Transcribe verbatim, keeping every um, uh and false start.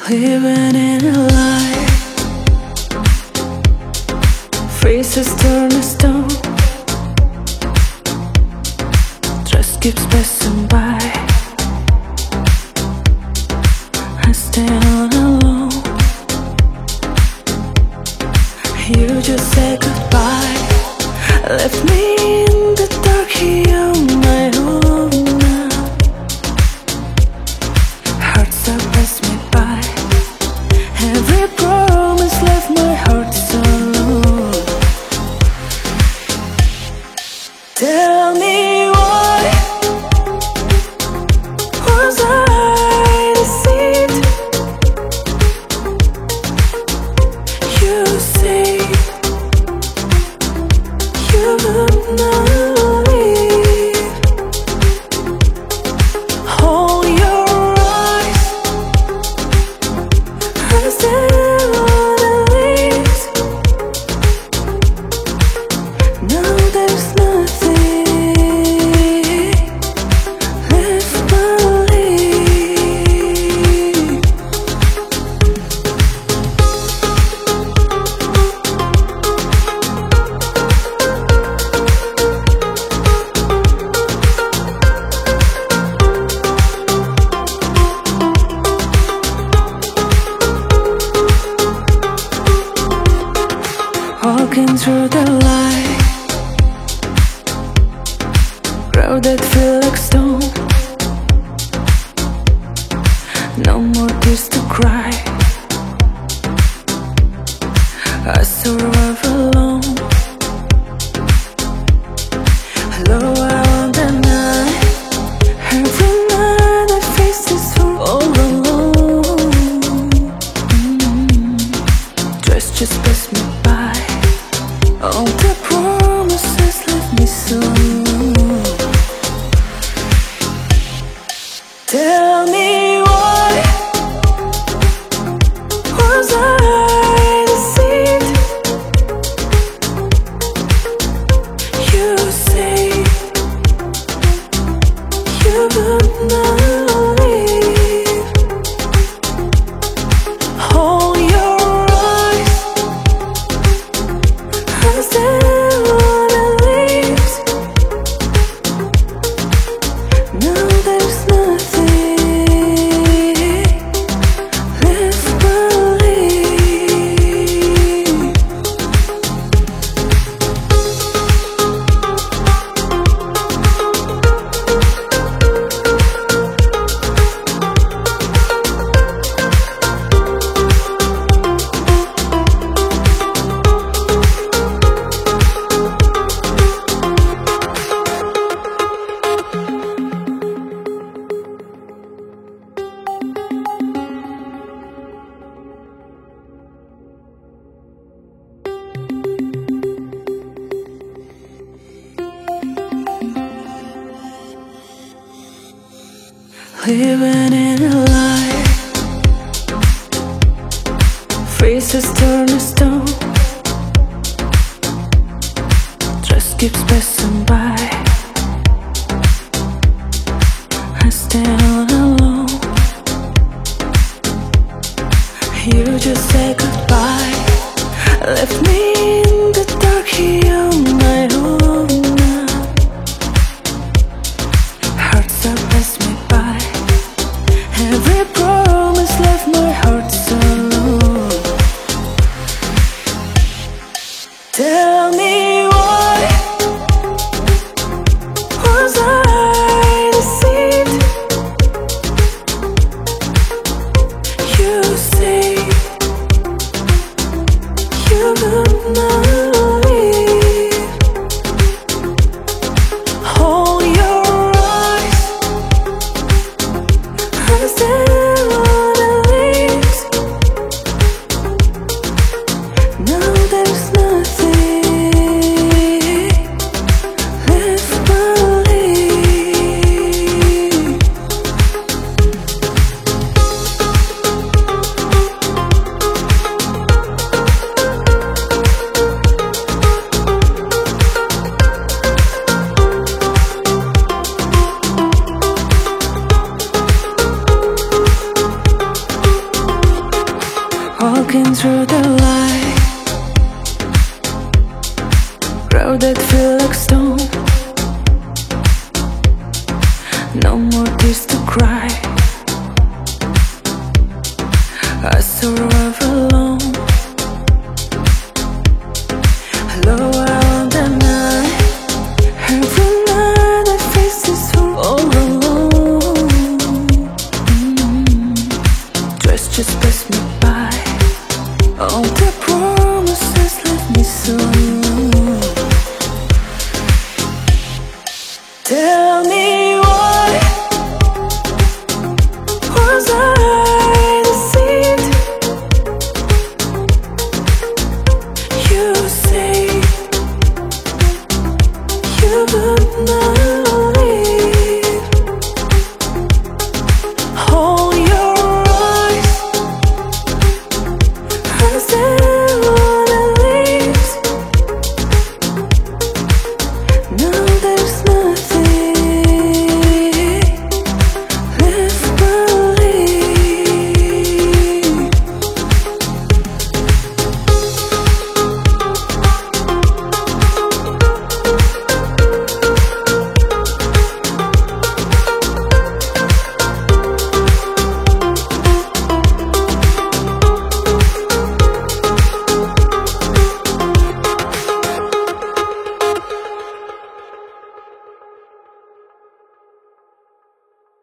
Living in a lie, freezes turn to stone. Trust keeps passing by. I stay all alone. You just say goodbye, left me in the dark here on my own now. Hearts are passed me by. Every promise left my heart so alone. Tell me why was I deceived? You say you would not leave. Hold your eyes as they wanna leave. Now there's nothing left but leave. Walking through the light, road that feel like stone. No more tears to cry. I survive alone. Lower on the night, every night I face this for all alone. mm-hmm. Just just pass me by. All the promises left me so alone. Tell me why was I deceived? You say you would not leave. Hold your eyes as they wanna leave. Now there's nothing left but leave. Living in a lie, freezes turn to stone. Trust keeps passing by. I stay all alone. You just say goodbye, left me in the dark here on my own now. Hearts are passed me by. Every promise left my heart so alone. Tell me why was I deceived? You say you would not leave. through the light, crowd that feel like stone. No more tears to cry. I surround